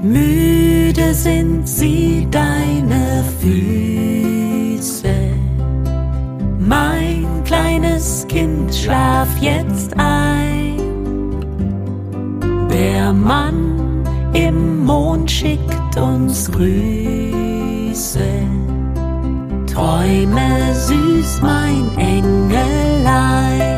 Müde sind sie, deine Füße. Mein kleines Kind, schlaf jetzt ein. Der Mann im Mond schickt uns Grüße. Träume süß, mein Engelein.